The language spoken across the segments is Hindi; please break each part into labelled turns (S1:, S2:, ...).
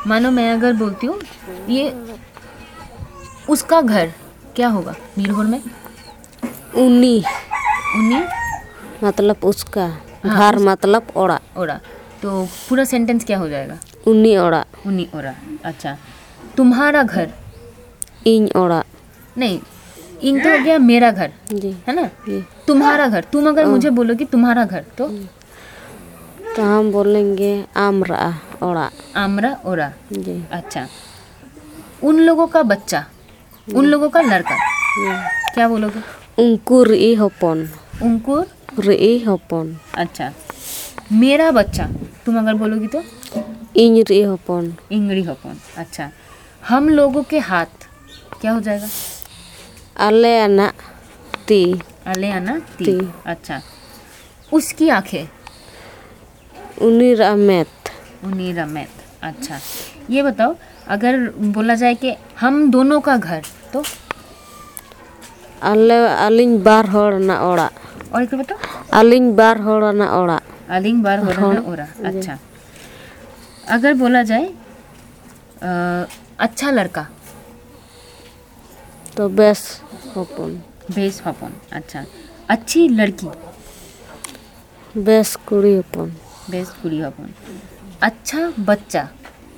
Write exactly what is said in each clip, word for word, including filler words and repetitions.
S1: मानो मैं अगर बोलती हूँ ये उसका घर, क्या होगा मीरहोर में?
S2: उन्नी
S1: उन्नी
S2: मतलब उसका,
S1: हाँ,
S2: घर
S1: उस,
S2: मतलब ओड़ा।
S1: ओड़ा। तो पूरा सेंटेंस क्या हो जाएगा?
S2: उन्नी ओड़ा।
S1: उन्नी ओड़ा। अच्छा, तुम्हारा घर?
S2: इन ओड़ा।
S1: नहीं, इन तो हो गया मेरा घर,
S2: जी
S1: है ना?
S2: जी।
S1: तुम्हारा घर, तुम अगर मुझे बोलोगी तुम्हारा घर तो
S2: तो हम बोलेंगे आमरा ओड़ा।
S1: आमरा ओरा।
S2: जी।
S1: अच्छा, उन लोगों का बच्चा, उन लोगों का लड़का, क्या बोलोगे?
S2: उनको री होपन।
S1: उनको
S2: री होपन।
S1: अच्छा, मेरा बच्चा, तुम अगर बोलोगी तो
S2: इन री होपन।
S1: इंगड़ी होपन। अच्छा, हम लोगों के हाथ, क्या हो जाएगा?
S2: अले अना ती।
S1: अले आना ती।
S2: ती।
S1: अच्छा, उसकी आंखें?
S2: उनी रमेत।
S1: उनी रमेत। अच्छा, ये बताओ अगर बोला जाए कि हम दोनों का घर तो
S2: अले अलिंग बार होड़ ना ओड़ा।
S1: और एक बताओ।
S2: अलिंग बार होड़ ना ओड़ा।
S1: अलिंग बार हो रहा है ओरा। अच्छा, अगर बोला जाए आ, अच्छा लड़का
S2: तो बेस होपन।
S1: बेस हपन। अच्छा, अच्छी लड़की?
S2: बेस कुड़ी होपन।
S1: बेस कुड़ी हपन। अच्छा बच्चा,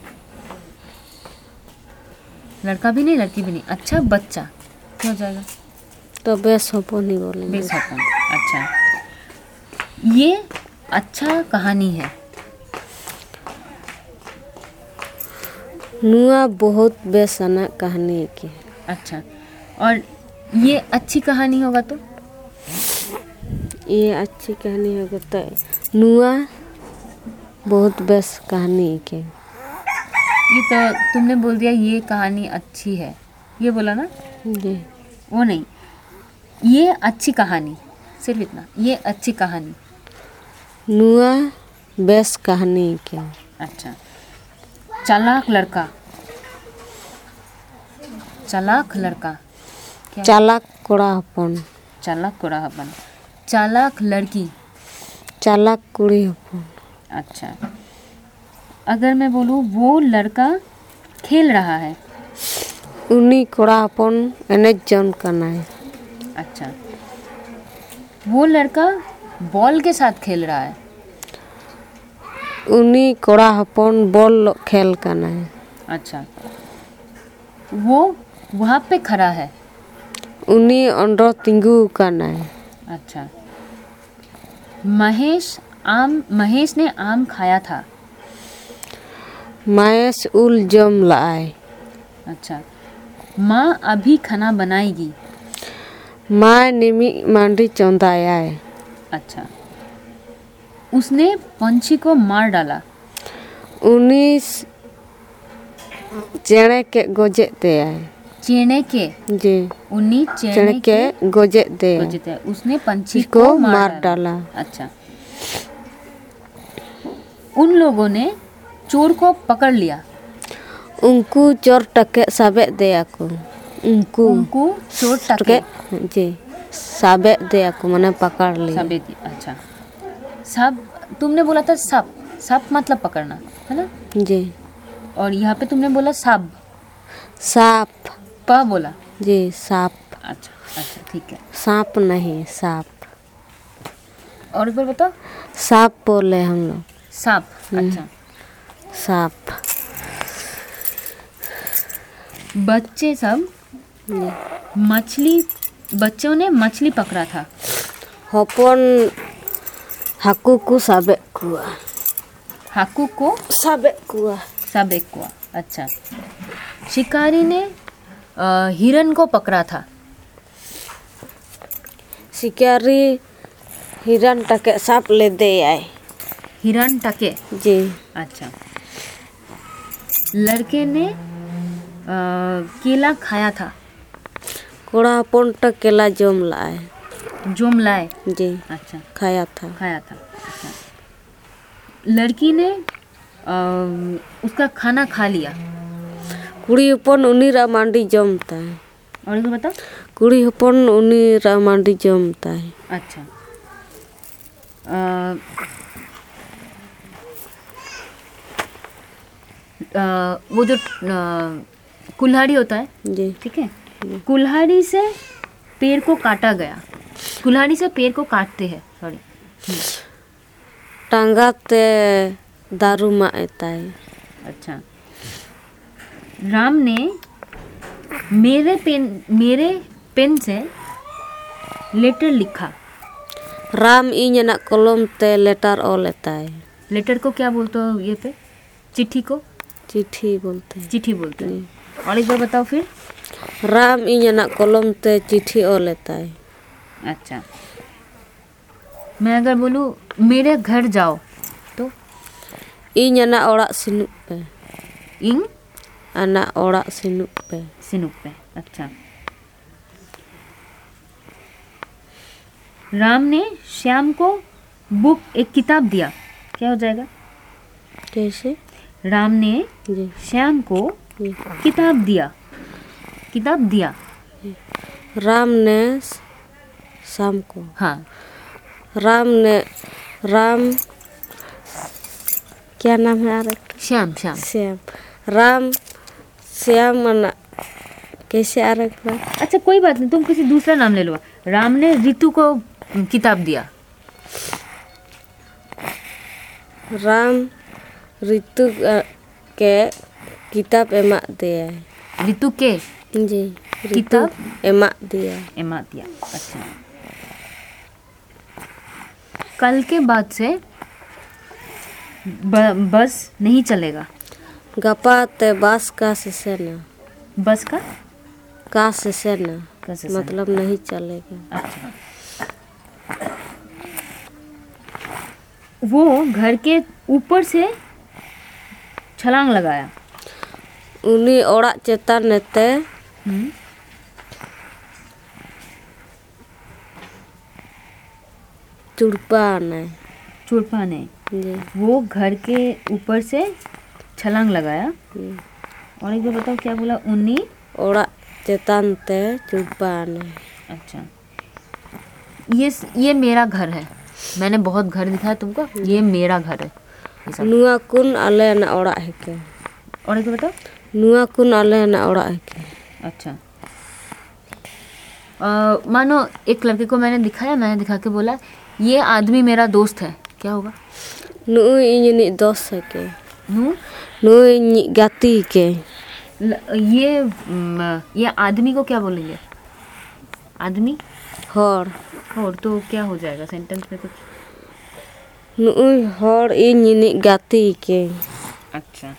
S1: लड़का भी नहीं लड़की भी नहीं, अच्छा बच्चा क्या हो जाएगा?
S2: तो बेस होपन ही बोलेंगे।
S1: बेस हपन। अच्छा, ये अच्छा कहानी है?
S2: नुआ बहुत बेसना कहानी की।
S1: अच्छा, और ये अच्छी कहानी होगा तो
S2: ये अच्छी कहानी होगी तो नुआ बहुत बेस कहानी के।
S1: ये तो तुमने बोल दिया ये कहानी अच्छी है, ये बोला ना?
S2: जी।
S1: वो नहीं, ये अच्छी कहानी, सिर्फ इतना, ये अच्छी कहानी।
S2: नुआ बेस कहानी के।
S1: अच्छा, चालाक लड़का, चालाक लड़का क्या?
S2: चालाक कोड़ा हपन।
S1: चालाक कोड़ा हपन। चालाक लड़की?
S2: चालाक कुड़ी हपन।
S1: अच्छा, अगर मैं बोलूँ वो लड़का खेल रहा है?
S2: उन्नी कोड़ा हपन एने जन करना है।
S1: अच्छा, वो लड़का बॉल के साथ खेल रहा है?
S2: उन्नी कोड़ा हपन बॉल खेल करना है।
S1: अच्छा, वो वहाँ पे खड़ा है?
S2: उन्नी अंडो तिंगू करना है।
S1: अच्छा, महेश आम महेश ने आम खाया था?
S2: महेश उल जम लाए।
S1: अच्छा, माँ अभी खाना बनाएगी?
S2: माँ निमी मांडी चौंदाया है।
S1: अच्छा, उसने पंछी को मार डाला?
S2: उन्नीस चेणे के गोजे दे आए।
S1: चेने के?
S2: जी।
S1: उन्नीस
S2: चेणे
S1: चेने
S2: के
S1: के
S2: गोजे दे
S1: गोजे थे। उसने पंछी
S2: को
S1: को मार,
S2: मार
S1: डाला।
S2: डाला।
S1: अच्छा, उन लोगों ने चोर को पकड़ लिया?
S2: उनको चोर टके साबे दे आको। उनको
S1: उनको चोर टके?
S2: जी साबे दे आको मैंने पकड़ लिया।
S1: साबे दी। अच्छा, सब तुमने बोला था सब, सब मतलब पकड़ना है ना?
S2: जी।
S1: और यहाँ पे तुमने बोला सब,
S2: सांप।
S1: प बोला?
S2: जी सांप।
S1: अच्छा अच्छा, ठीक है।
S2: सांप नहीं सांप।
S1: और एक बार बताओ।
S2: सांप बोले हम लोग।
S1: सांप। अच्छा,
S2: सांप।
S1: बच्चे सब मछली, बच्चों ने मछली पकड़ा था?
S2: हपन हाकू को साबे कुआ।
S1: हाकू को
S2: साबे कुआ।
S1: साबे कुआ। अच्छा, शिकारी ने आ, हिरन को पकड़ा था?
S2: शिकारी हिरन टके सांप ले दे आए।
S1: हिरन टके?
S2: जी।
S1: अच्छा, लड़के ने आ, केला खाया था?
S2: कोड़ा अपन टकेला जम लाए।
S1: जोम लाए?
S2: जी।
S1: अच्छा,
S2: खाया था।
S1: खाया था। अच्छा, लड़की ने आ, उसका खाना खा लिया?
S2: कुड़ी अपन उन्हीं रामांडी जमता है।
S1: और एक बताओ।
S2: कुड़ी अपन उन्हीं रामांडी जमता है।
S1: अच्छा, आ, अ, वो जो अ, कुल्हाड़ी होता है,
S2: जी
S1: ठीक है, कुल्हाड़ी से पेड़ को काटा गया, कुल्हाड़ी से पेड़ को काटते हैं, सॉरी,
S2: टांगा ते दारू माएता है।
S1: अच्छा। राम ने मेरे पेन मेरे पेन से लेटर लिखा।
S2: राम इन्हें कलम ते लेटर ओ लेता है।
S1: लेटर को क्या बोलते हो ये पे? चिट्ठी को
S2: चिट्ठी बोलते हैं।
S1: चिट्ठी बोलते हैं। और एक बार बताओ फिर।
S2: राम इन्हें कलम ते चिट्ठी ओ लेता है।
S1: अच्छा, मैं अगर बोलूँ मेरे घर जाओ तो
S2: इन्हें ओड़ा सिनुक पे।
S1: इंग
S2: अना ओड़ा सिनुक पे।
S1: सिनुक पे। अच्छा। राम ने श्याम को बुक एक किताब दिया, क्या हो जाएगा?
S2: कैसे?
S1: राम ने
S2: जी
S1: श्याम को
S2: जी।
S1: किताब दिया, किताब दिया।
S2: राम ने शाम को।
S1: हाँ,
S2: राम ने राम क्या नाम है यार?
S1: श्याम श्याम
S2: श्याम। राम श्याम मना कैसे आ रहा है?
S1: अच्छा कोई बात नहीं, तुम किसी दूसरा नाम ले लो। राम ने ऋतु को किताब दिया।
S2: राम ऋतु के किताब एमा दिया है।
S1: ऋतु के
S2: जी
S1: किताब
S2: एमा दिया।
S1: एमा दिया। अच्छा। कल के बाद से ब, बस नहीं चलेगा।
S2: गपा ते बस का से ना।
S1: बस का
S2: का से ना
S1: का से से
S2: मतलब नहीं चलेगा।
S1: अच्छा। वो घर के ऊपर से छलांग लगाया।
S2: उन्हीं ओड़ा चेतन नेते
S1: हम्म,
S2: चुड़पा ने
S1: चुड़पा ने
S2: जी
S1: वो घर के ऊपर से छलांग लगाया।
S2: जी।
S1: और एक बार बताओ क्या बोला? उन्नी
S2: ओड़ा चेतन ते चुड़पा ने।
S1: अच्छा। ये ये मेरा घर है, मैंने बहुत घर दिखाया तुमको, ये मेरा घर है ये सब।
S2: नुआ कुन आले ना ओड़ा है के।
S1: और एक बार बताओ।
S2: नुआ कुन आले ना ओड़ा है के।
S1: अच्छा। अ, मानो एक लड़के को मैंने दिखाया, मैंने दिखा के बोला ये आदमी मेरा दोस्त है, क्या होगा?
S2: नु इन्हीं दोस्त है के।
S1: नू
S2: नु इन्हीं गाती के।
S1: ल- ये म, ये आदमी को क्या बोलेंगे? आदमी
S2: हर
S1: और तो क्या हो जाएगा सेंटेंस में कुछ?
S2: नु हर इन्हीं गाती के।
S1: अच्छा।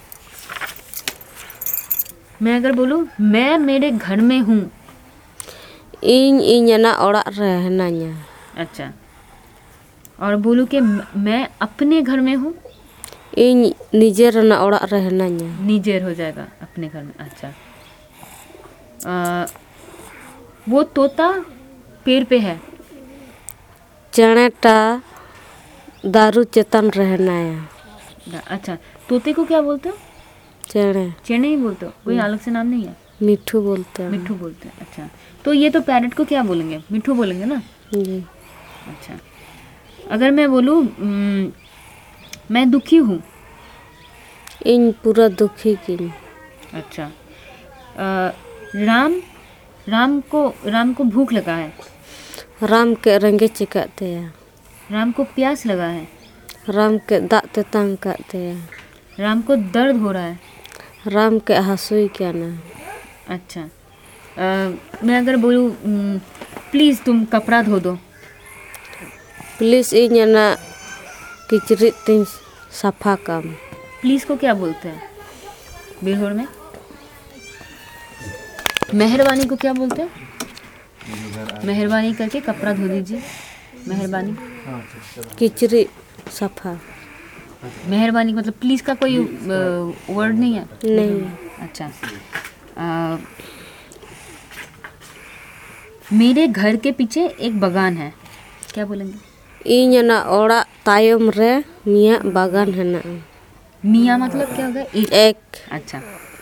S1: मैं अगर बोलूँ मैं मेरे घर में हूँ।
S2: इन इन्हें ओड़ा रहना nya।
S1: अच्छा। और बोलूँ कि म- मैं अपने घर में हूँ।
S2: इन निजेर ना ओड़ा रहना nya।
S1: निजेर हो जाएगा अपने घर में। अच्छा। आ, वो तोता पेड़ पे है।
S2: चनेटा दारू चेतन रहना है।
S1: अच्छा, तोते को क्या बोलते हो?
S2: चने
S1: चेने ही बोलते हो, कोई अलग से नाम नहीं है?
S2: मिठू बोलते हैं।
S1: मिट्ठू बोलते हैं। अच्छा, तो ये तो पैरट को क्या बोलेंगे? मिट्ठू बोलेंगे ना।
S2: जी
S1: अच्छा। अगर मैं बोलूँ "उम्म, मैं दुखी हूँ।
S2: इन पूरा दुखी की।
S1: अच्छा। अ, राम राम को राम को भूख लगा है।
S2: राम के रंगे चिकाते हैं।
S1: राम को प्यास लगा है।
S2: राम के दाते तंग करते हैं।
S1: राम को दर्द हो रहा है।
S2: राम के हंसुई क्या ना।
S1: अच्छा। अ, मैं अगर बोलूँ प्लीज़ तुम कपड़ा धो दो।
S2: पुलिस इन ना किचरी तीन सफा कम।
S1: प्लीज़ को क्या बोलते हैं बिरहोर में? मेहरबानी को क्या बोलते हैं? मेहरबानी करके कपड़ा धो दीजिए। मेहरबानी
S2: किचरी सफा
S1: मेहरबानी मतलब प्लीज़ का कोई वर्ड नहीं है?
S2: नहीं।
S1: अच्छा। अ, मेरे घर के पीछे एक बागान है, क्या बोलेंगे?
S2: इन ना ओड़ा तायम रे मिया बागान है ना।
S1: मियाँ मतलब क्या होगा? एक।
S2: एक
S1: अच्छा।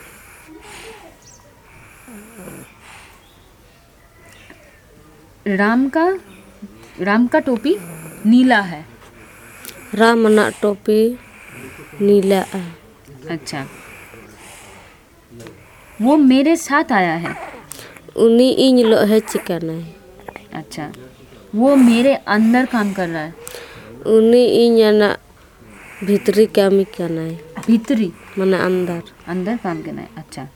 S1: राम का राम का टोपी नीला है।
S2: राम ना टोपी नीला है।
S1: अच्छा। वो मेरे साथ आया है।
S2: उनी इन लो है चिकनाई।
S1: अच्छा, वो मेरे अंदर काम कर रहा है।
S2: उनी इन ना भीतरी कामी कनाई।
S1: भीतरी
S2: माने अंदर
S1: अंदर काम करना है। अच्छा,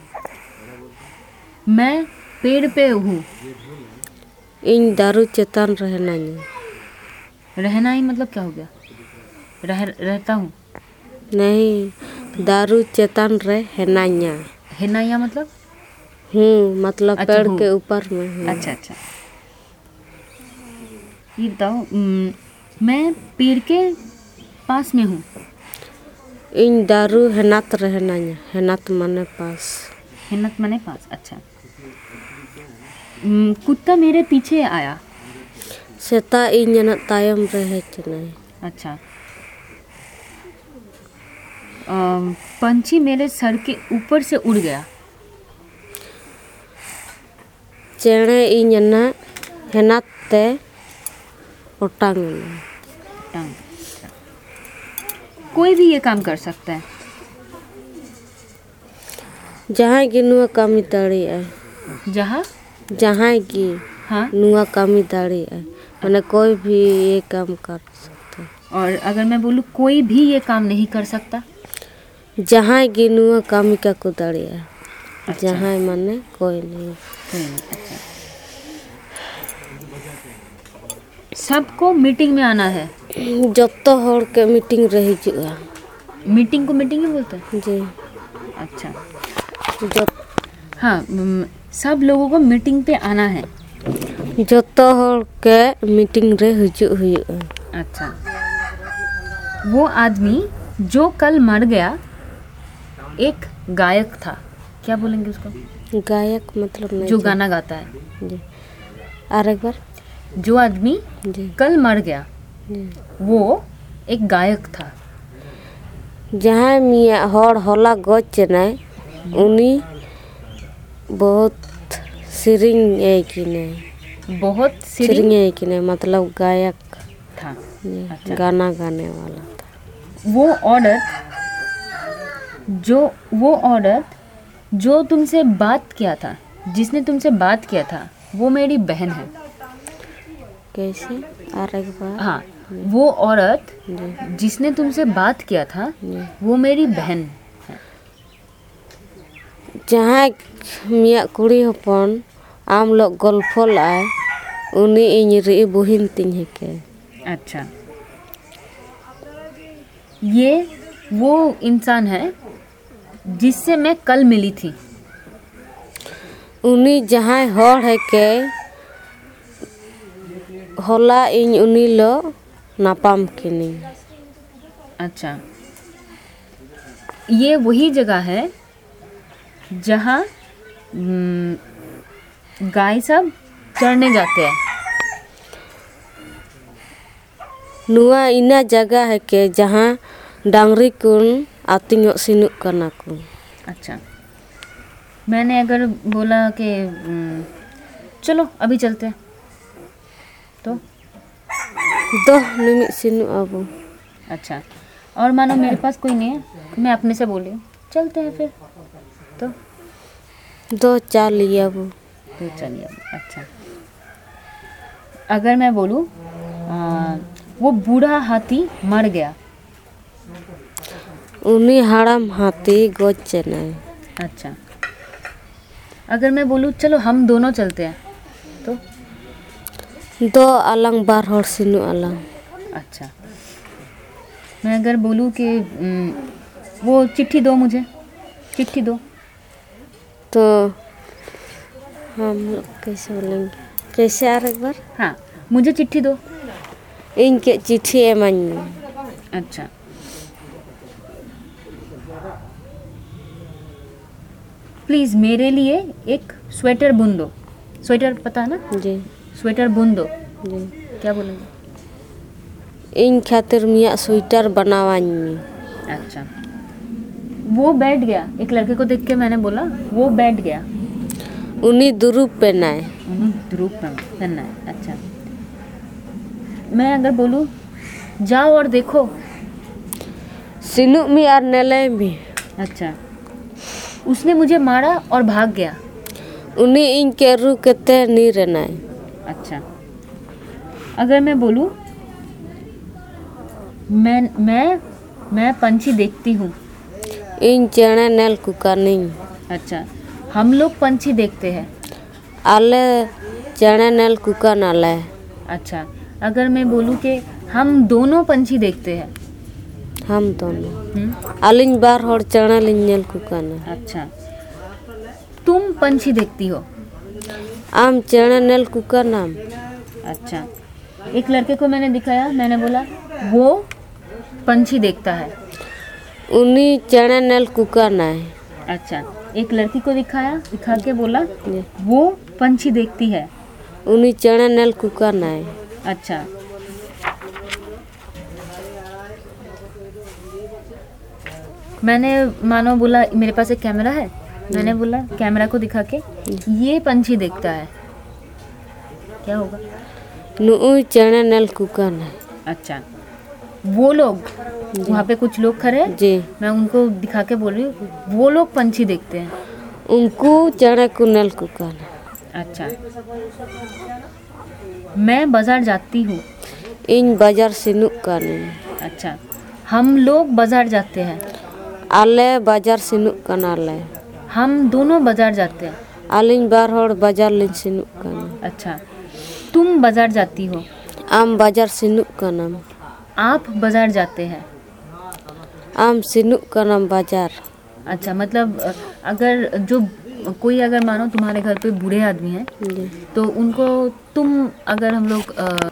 S1: मैं पेड़ पे हूँ।
S2: इन दारू चेतन रहना नहीं।
S1: रहना ही मतलब क्या हो गया? रह रहता हूँ।
S2: नहीं, दारू चेतन रहना
S1: है ना, या मतलब
S2: हूँ मतलब
S1: अच्छा,
S2: पेड़
S1: हूँ।
S2: के ऊपर में हूँ।
S1: अच्छा अच्छा, ये बताओ, उम, मैं पेड़ के पास में हूँ।
S2: इन दारू हेनात रहना हेनात माने पास।
S1: हिम्मत मने पास। अच्छा, उम, कुत्ता मेरे पीछे आया।
S2: सेता इन ना तायम रहे चनाई।
S1: अच्छा, अम, पंछी मेरे सर के ऊपर से उड़ गया।
S2: चेणे इन ना हेनात ते ओटांग ना।
S1: टांग। अच्छा। कोई भी ये काम कर सकता है।
S2: जहाँ की नुआ कामी दाड़ी है।
S1: जहाँ
S2: जहाँ की
S1: हाँ,
S2: नुआ कामी दाड़ी है मैंने कोई भी ये काम कर सकता है।
S1: और अगर मैं बोलूँ कोई भी ये काम नहीं कर सकता।
S2: जहाँ की नुआ कामी का कुदाड़ी है।
S1: अच्छा।
S2: जहाँ माने कोई नहीं।
S1: कोई नहीं। अच्छा, सबको मीटिंग में आना है।
S2: जब तो होड़ के मीटिंग रही जुआ।
S1: मीटिंग को मीटिंग ही बोलते हैं।
S2: जी।
S1: अच्छा,
S2: जब
S1: हाँ, उम, सब लोगों को मीटिंग पे आना है।
S2: जो तो होड़ के मीटिंग रे हुजु हुआ।
S1: अच्छा, वो आदमी जो कल मर गया एक गायक था। क्या बोलेंगे उसको?
S2: गायक मतलब नहीं
S1: जो
S2: जी।
S1: गाना गाता है।
S2: जी। और एक बार
S1: जो आदमी
S2: जी
S1: कल मर गया
S2: जी।
S1: वो एक गायक था।
S2: जहाँ मिया होड़ होला गोच नहीं उनी बहुत सिरिंग है कि नहीं।
S1: बहुत
S2: सिरिंग
S1: सिरिंग
S2: है कि नहीं मतलब गायक
S1: था।
S2: जी,
S1: अच्छा।
S2: गाना गाने वाला था।
S1: वो औरत जो वो औरत जो तुमसे बात किया था, जिसने तुमसे बात किया था, वो मेरी बहन है।
S2: कैसे? और एक बार
S1: हाँ, वो औरत
S2: जी
S1: जिसने तुमसे बात किया था
S2: जी।
S1: वो मेरी बहन है।
S2: जहाँ मिया कुड़ी हपन आम लोग गोल्फल आए उन्हीं इन री बुहिन तिंग है के।
S1: अच्छा, ये वो इंसान है जिससे मैं कल मिली थी।
S2: उन्हीं जहाँ होड़ है के होला इन उन्हीं लो नापाम किनी।
S1: अच्छा, ये वही जगह है जहाँ हम्म, गाय सब चढ़ने जाते हैं।
S2: नुआ इना जगह है के जहाँ डांगरी कुन आतिंग सिनुक करना को।
S1: अच्छा, मैंने अगर बोला कि हम्म, चलो अभी चलते हैं तो।
S2: दो निमित सिनु अब।
S1: अच्छा, और मानो मेरे पास कोई नहीं है, मैं अपने से बोली हूँ चलते हैं फिर तो।
S2: दो चार लिया वो।
S1: तो चलिए अब। अच्छा, अगर मैं बोलूँ आ, वो बूढ़ा हाथी मर गया।
S2: उन्हीं हाड़म हाथी गोच नहीं।
S1: अच्छा, अगर मैं बोलूँ चलो हम दोनों चलते हैं तो।
S2: दो अलंग बार होड़ सिनु अलंग।
S1: अच्छा, मैं अगर बोलूँ कि हम्म, वो चिट्ठी दो, मुझे चिट्ठी दो।
S2: तो हम लोग कैसे बोलेंगे? कैसे आ एक बार?
S1: हाँ, मुझे चिट्ठी दो।
S2: इनके चिट्ठी एमन।
S1: अच्छा, प्लीज़ मेरे लिए एक स्वेटर बुन दो। स्वेटर पता है ना?
S2: जी
S1: स्वेटर बुन दो।
S2: जी।
S1: क्या बोलेंगे?
S2: इन खातिर मिया स्वेटर बनावानी।
S1: अच्छा, वो बैठ गया। एक लड़के को देख के मैंने बोला वो बैठ गया।
S2: उन्हीं दुरूप पे नाय।
S1: उन्हें ध्रुव पहनना है। अच्छा, मैं अगर बोलूँ जाओ और देखो।
S2: सिनु मी और नेले मी।
S1: अच्छा, उसने मुझे मारा और भाग गया।
S2: उनी इन के रू कते नी रेनाय।
S1: अच्छा, अगर मैं बोलूँ मैं मैं मैं पंछी देखती हूँ।
S2: इन चेणे नेल कुकानी।
S1: अच्छा, हम लोग पंछी देखते हैं।
S2: आले चेणे नेल कुका नाले।
S1: अच्छा, अगर मैं बोलूँ कि हम दोनों पंछी देखते हैं।
S2: हम दोनों
S1: हम्म,
S2: आलिन बार होड़ चेणे लिन नेल कुकाना।
S1: अच्छा, तुम पंछी देखती हो।
S2: आम चेणे नेल कुकाना।
S1: अच्छा, एक लड़के को मैंने दिखाया, मैंने बोला वो पंछी देखता है।
S2: उनी चेणे नेल कुकाना है।
S1: अच्छा, एक लड़की को दिखाया, दिखा के बोला वो पंछी देखती है।
S2: उनी चेणे नेल कुकाना है।
S1: अच्छा, मैंने मानो बोला मेरे पास एक कैमरा है, मैंने बोला कैमरा को दिखा के ये पंछी देखता है, क्या होगा?
S2: नुई चेणे नेल कुकाना।
S1: अच्छा, वो लोग वहाँ पे कुछ लोग खड़े हैं,
S2: जी
S1: मैं उनको दिखा के बोल रही हूँ वो लोग पंछी देखते हैं।
S2: उनको चेणे को नेल कुकाना।
S1: अच्छा, मैं बाजार जाती हूँ।
S2: इन बाजार सिनुक कानी।
S1: अच्छा, हम लोग बाजार जाते हैं।
S2: आले बाजार सिनुक कनाले।
S1: हम दोनों बाजार जाते हैं।
S2: आलिन बार होड़ बाजार लिन सिनुक काना।
S1: अच्छा, तुम बाजार जाती हो।
S2: आम बाजार सिनुक कानम।
S1: आप बाजार जाते हैं।
S2: आम सिनुक कानम बाजार।
S1: अच्छा, मतलब अ, अगर जो कोई अगर मानो तुम्हारे घर पे बूढ़े आदमी हैं
S2: जी
S1: तो उनको तुम अगर हम लोग अ,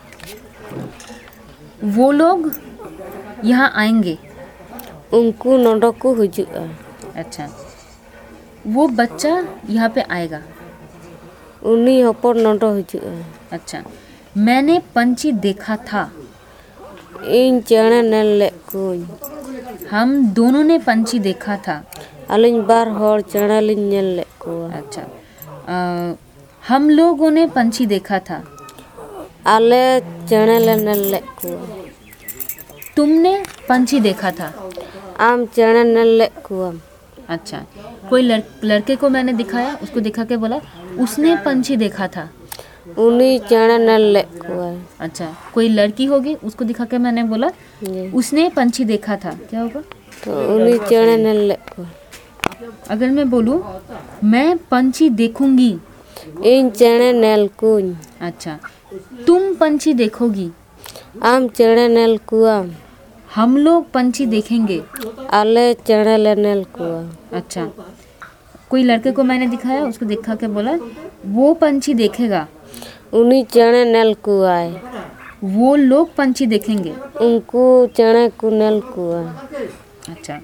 S1: वो लोग यहाँ आएंगे।
S2: उनको नोडो को हुजुआ।
S1: अच्छा, वो बच्चा यहाँ पे आएगा।
S2: उनी हपर नोडो हुजुआ।
S1: अच्छा, मैंने पंछी देखा था।
S2: इन चेणे नेल ले कुन।
S1: हम दोनों ने पंछी देखा था।
S2: आलिन बार होड़ चेणे लिन नेल ले कुआ।
S1: अच्छा, अ, हम लोगों ने पंछी देखा था।
S2: आले चेणे ले नेल ले कुआ।
S1: तुमने पंछी देखा था।
S2: आम चेणे नेल ले कुआ।
S1: अच्छा, कोई लड़, लड़के को मैंने दिखाया, उसको दिखा के बोला उसने पंछी देखा था।
S2: उनी चेणे नेल ले कुआ।
S1: अच्छा, कोई लड़की होगी, उसको दिखा के मैंने बोला
S2: जी
S1: उसने पंछी देखा था, क्या होगा?
S2: तो उनी चेणे नेल ले कुआ।
S1: अगर मैं बोलूँ मैं पंछी देखूंगी।
S2: इन चेणे नेल कुन।
S1: अच्छा, तुम पंछी देखोगी।
S2: आम चेणे नेल कुआ।
S1: हम लोग पंछी देखेंगे।
S2: आले चेणे ले नेल कुआ।
S1: अच्छा, कोई लड़के को मैंने दिखाया, उसको दिखा के बोला वो पंछी देखेगा।
S2: उनी चेणे नेल कुआ।
S1: वो लोग पंछी देखेंगे।
S2: उनको चेणे को नेल कुआ।
S1: अच्छा,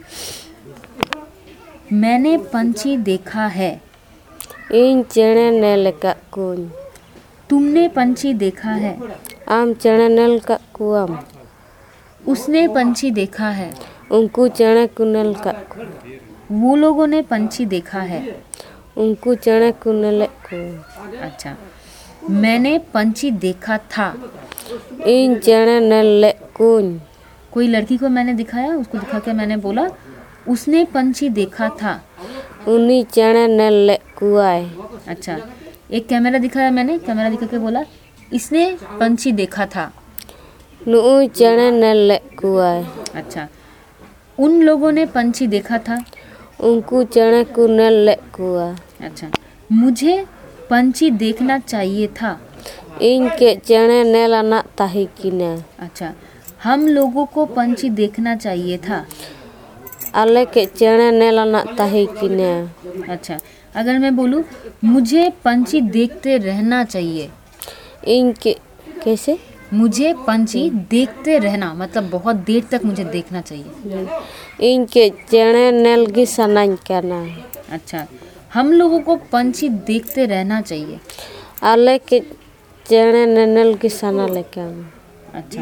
S1: मैंने पंछी देखा है।
S2: इन चेणे नेल का कुन।
S1: तुमने पंछी देखा है।
S2: आम चेणे नेल का कुआम।
S1: उसने पंछी देखा है।
S2: उनको चेणे को नेल का कुआ।
S1: वो लोगों ने पंछी देखा है।
S2: उनको चेणे को नेल कुआ।
S1: अच्छा, मैंने पंछी देखा था।
S2: इन चेणे नेल ले कुन।
S1: कोई लड़की को मैंने दिखाया, उसको दिखा के मैंने बोला उसने पंछी देखा था।
S2: उनी चेणे नेल ले कुआ।
S1: अच्छा, एक कैमरा दिखाया मैंने, कैमरा दिखा के बोला इसने पंछी देखा था।
S2: नुई चेणे नेल ले कुआ।
S1: अच्छा, उन लोगों ने पंछी देखा था।
S2: उनको चेणे को नेल ले कुआ।
S1: अच्छा, मुझे पंछी देखना चाहिए था।
S2: इनके चेणे नेल ना ताही किना।
S1: अच्छा, हम लोगों को पंछी देखना चाहिए था।
S2: आले के चेणे नेल ना ताही किना।
S1: अच्छा, अगर मैं बोलूँ मुझे पंछी देखते रहना चाहिए।
S2: इनके कैसे?
S1: मुझे पंछी देखते रहना मतलब बहुत देर तक मुझे देखना चाहिए।
S2: इनके चेणे नेल गी सनाइन करना।
S1: अच्छा, हम लोगों को पंछी देखते रहना चाहिए।
S2: आले के चेणे नेल गी सना लेके आना।
S1: अच्छा,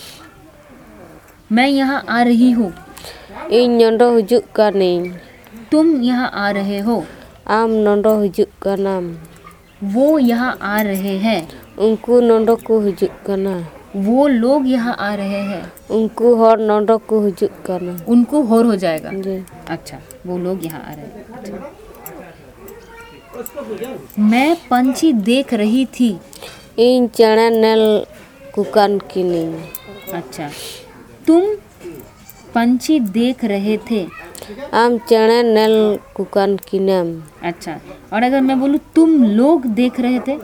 S1: मैं यहाँ आ रही हूँ।
S2: इन नोडो हुजुक कानी।
S1: तुम यहाँ आ रहे हो।
S2: आम नोडो हुजुक कानाम।
S1: वो यहाँ आ रहे हैं।
S2: उनको नोडो को हुजुक काना।
S1: वो लोग यहाँ आ रहे हैं।
S2: उनको हर नोडो को हुजुक काना।
S1: उनको होर हो जाएगा।
S2: जी
S1: अच्छा, वो लोग यहाँ आ रहे हैं। अच्छा। मैं पंछी देख रही थी।
S2: इन चढ़े नेल कुकन किनी।
S1: अच्छा, तुम पंछी देख रहे थे।
S2: आम चढ़े नेल कुकन किनम।
S1: अच्छा, और अगर मैं बोलूँ तुम लोग देख रहे थे।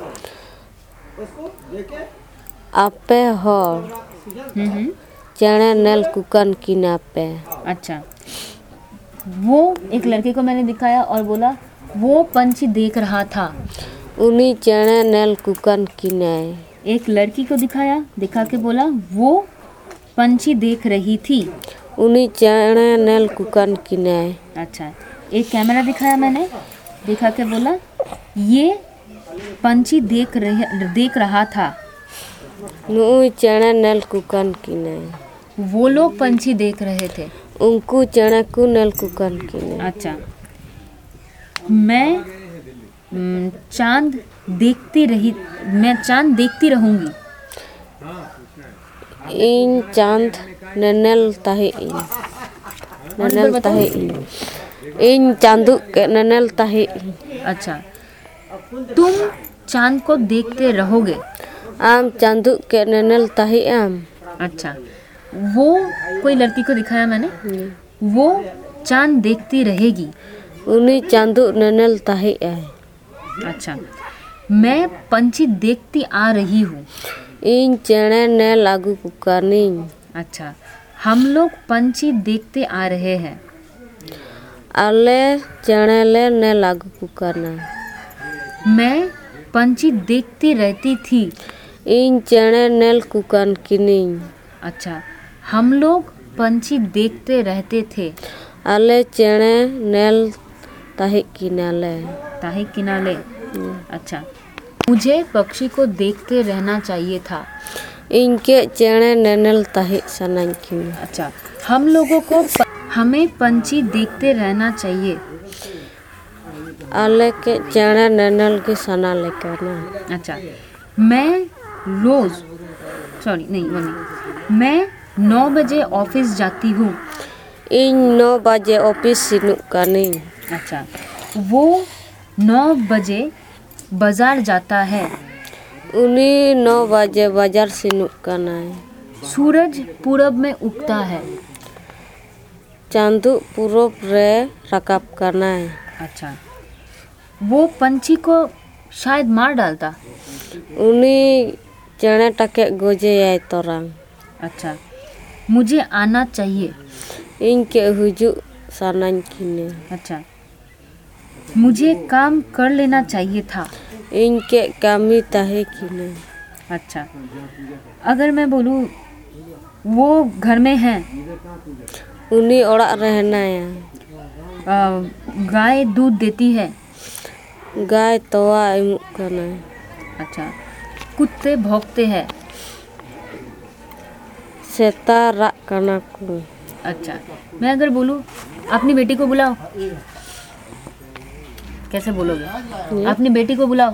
S2: आपे हर
S1: हम्म हम्म
S2: चढ़े नेल कुकन किना पे।
S1: अच्छा, वो एक लड़के को मैंने दिखाया और बोला वो पंछी देख रहा था।
S2: उन्हीं चढ़े नेल कुकन किने।
S1: एक लड़की को दिखाया, दिखा के बोला वो पंछी देख रही थी।
S2: उन्हीं चढ़े नेल कुकन किने।
S1: अच्छा, एक कैमरा दिखाया मैंने, दिखा के बोला ये पंछी देख रही देख रहा था।
S2: नुई चढ़े नेल कुकन किने।
S1: वो लोग पंछी देख रहे थे।
S2: उनको चढ़े कु नेल कुकन किने।
S1: अच्छा, मैं हम्म, चांद देखती रही मैं चांद देखती रहूंगी।
S2: इन चांद ननेल ताहे इन ननेल ताहे इन इन चांदू के ननेल ताहे इन।
S1: अच्छा, तुम चांद को देखते रहोगे।
S2: आम चांदू के ननेल ताहे आम।
S1: अच्छा, वो कोई लड़की को दिखाया मैंने, वो चांद देखती रहेगी।
S2: उन्हीं चांदू ननेल ताहे आए।
S1: अच्छा, मैं पंछी देखती आ रही हूँ।
S2: इन चढ़े ने लागू कुकानी।
S1: अच्छा, हम लोग पंछी देखते आ रहे हैं।
S2: आले चढ़े ले ने लागू कुकाना।
S1: मैं पंछी देखती रहती थी।
S2: इन चढ़े नेल कुकान किनी।
S1: अच्छा, हम लोग पंछी देखते रहते थे।
S2: आले चढ़े नेल ताहे किनाले।
S1: ताहे किनाले। अच्छा, मुझे पक्षी को देखते रहना चाहिए था।
S2: इनके चढ़े ननेल ताहे सनान किनी।
S1: अच्छा, हम लोगों को प... हमें पंछी देखते रहना चाहिए।
S2: आले के चढ़े ननेल के सना लेकर ना।
S1: अच्छा, मैं रोज सॉरी नहीं वो नहीं मैं नौ बजे ऑफिस जाती हूँ।
S2: इन नौ बजे ऑफिस सिनुक कानी।
S1: अच्छा, वो नौ बजे बाजार जाता है।
S2: उन्हीं नौ बजे बाजार सिनुक काना है।
S1: सूरज पूरब में उगता है।
S2: चांदू पूरब रे रकाब करना है।
S1: अच्छा, वो पंछी को शायद मार डालता।
S2: उन्हीं चने टके गोजे आए तोरंग।
S1: अच्छा, मुझे आना चाहिए।
S2: इनके हुजू सानान किने।
S1: अच्छा, मुझे काम कर लेना चाहिए था।
S2: इनके कामी ताहे किने।
S1: अच्छा, अगर मैं बोलूँ वो घर में हैं।
S2: उन्हीं ओड़ा रहना है।
S1: गाय दूध देती है।
S2: गाय तवा इमुक करना है।
S1: अच्छा, कुत्ते भौंकते हैं।
S2: सेता रा करना को।
S1: अच्छा, मैं अगर बोलूँ अपनी बेटी को बुलाओ, कैसे बोलोगे? अपनी बेटी को बुलाओ।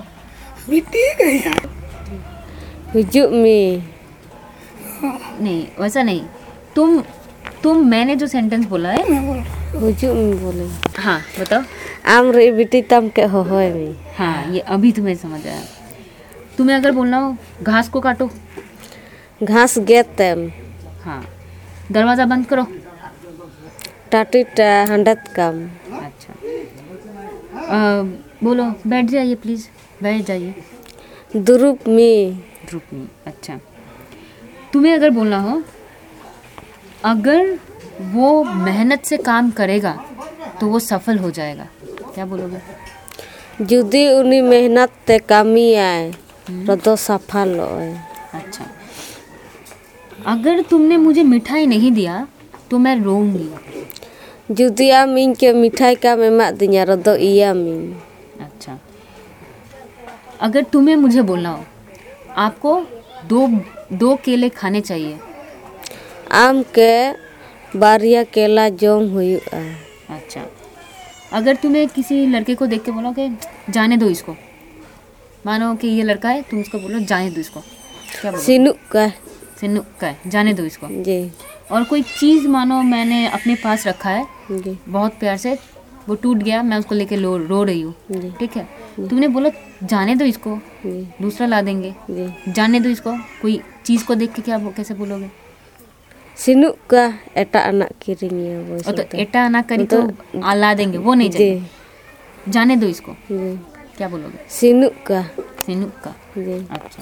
S2: हुजू में
S1: नहीं, वैसा नहीं। तुम तुम मैंने जो सेंटेंस बोला है
S2: हुजू में बोले।
S1: हाँ, बताओ।
S2: आम रे बेटी तम के हो होए में।
S1: हाँ, ये अभी तुम्हें समझ आया। तुम्हें अगर बोलना हो घास को काटो।
S2: घास गेतम।
S1: हाँ, दरवाज़ा बंद करो।
S2: टाटी टा हंडत कम।
S1: अच्छा, आ, बोलो बैठ जाइए प्लीज़, बैठ जाइए।
S2: दुरुप में
S1: ग्रुप में। अच्छा, तुम्हें अगर बोलना हो अगर वो मेहनत से काम करेगा तो वो सफल हो जाएगा, क्या बोलोगे?
S2: जुदी उन्हीं मेहनत ते कामी आए तो सफल होए।
S1: अच्छा, अगर तुमने मुझे मिठाई नहीं दिया तो मैं रोऊंगी।
S2: जुदी आम इनके मिठाई का में मा दिया रदो इया मिन।
S1: अच्छा, अगर तुम्हें मुझे बोलना हो आपको दो दो केले खाने चाहिए।
S2: आम के बारिया केला जोम हुआ।
S1: अच्छा, अगर तुम्हें किसी लड़के को देख के बोलो कि जाने दो इसको, मानो कि ये लड़का है, तुम उसको बोलो जाने दो इसको, क्या बोलो?
S2: सिनुक का
S1: सिन्नू का है, जाने दो इसको।
S2: जी।
S1: और कोई चीज़ मानो मैंने अपने पास रखा है
S2: जी
S1: बहुत प्यार से, वो टूट गया, मैं उसको लेके रो रो रही हूँ,
S2: जी
S1: ठीक है, तुमने बोला जाने दो इसको,
S2: जी
S1: दूसरा ला देंगे,
S2: जी
S1: जाने दो इसको, कोई चीज़ को देख के क्या वो कैसे बोलोगे?
S2: सिनुक का एटा अनाक किरिंगिया वो
S1: और तो एटा ना करी तो आ ला देंगे, वो नहीं
S2: जी
S1: चाहिए, जाने दो इसको,
S2: जी
S1: क्या बोलोगे?
S2: सिनुक का
S1: सिनुक का।
S2: जी
S1: अच्छा,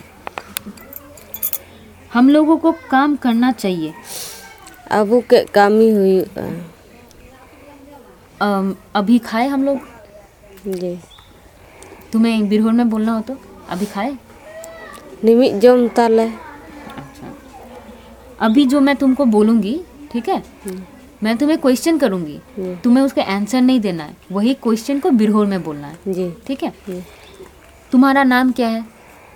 S1: हम लोगों को काम करना चाहिए।
S2: अबू के कामी हुई
S1: अम, अभी खाए हम लोग?
S2: जी
S1: तुम्हें बिरहोर में बोलना हो तो अभी खाए।
S2: निमित जम ताले।
S1: अच्छा, अभी जो मैं तुमको बोलूँगी, ठीक है, मैं तुम्हें क्वेश्चन करूँगी,
S2: जी
S1: तुम्हें उसका आंसर नहीं देना है, वही क्वेश्चन को बिरहोर में बोलना है,
S2: जी
S1: ठीक है?
S2: जी
S1: तुम्हारा नाम क्या है?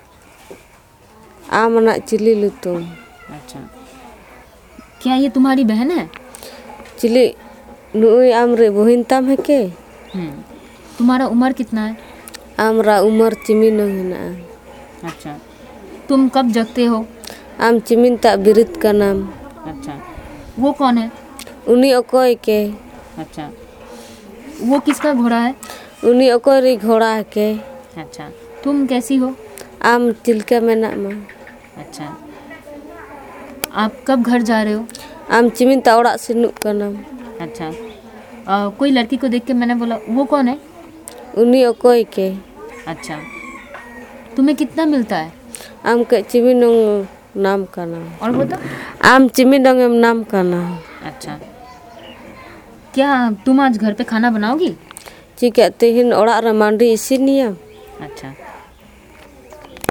S2: आमना चिली लुतुम।
S1: अच्छा, क्या ये तुम्हारी बहन है?
S2: चिली नुई आमरे बहिन ताम है के
S1: हम्म, तुम्हारा उम्र कितना है?
S2: आमरा उमर चिमिन हिना।
S1: अच्छा, तुम कब जगते हो?
S2: आम चिमिन ता बिरित का नाम।
S1: अच्छा, वो कौन है?
S2: उनी अकोय के।
S1: अच्छा, वो किसका घोड़ा है?
S2: उनी अकोय री घोड़ा है के।
S1: अच्छा, तुम कैसी हो?
S2: आम चिलका मेना मा।
S1: अच्छा, आप कब घर जा रहे हो?
S2: आम चिमिन ता ओड़ा सिनुक का नाम।
S1: अच्छा, अ, कोई लड़की को देख के मैंने बोला वो कौन है?
S2: उनी अकोय के।
S1: अच्छा, तुम्हें कितना मिलता है?
S2: आम के चिमिनों नाम का नाम।
S1: और वो तो
S2: आम चिमिनों एम नाम का नाम।
S1: अच्छा, क्या तुम आज घर पे खाना बनाओगी?
S2: चिका तेहिन ओड़ा रे मांडी इसिनिया।
S1: अच्छा,